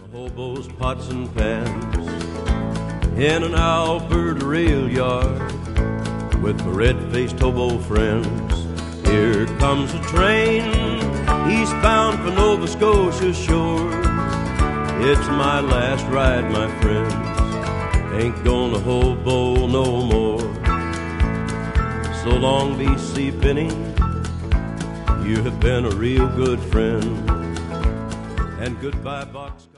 Hobos, pots and pans in an Alberta rail yard with my red-faced hobo friends. Here comes a train eastbound for Nova Scotia shore. It's my last ride, my friends. Ain't gonna hobo no more. So long, BC Benny. You have been a real good friend. And goodbye, Box.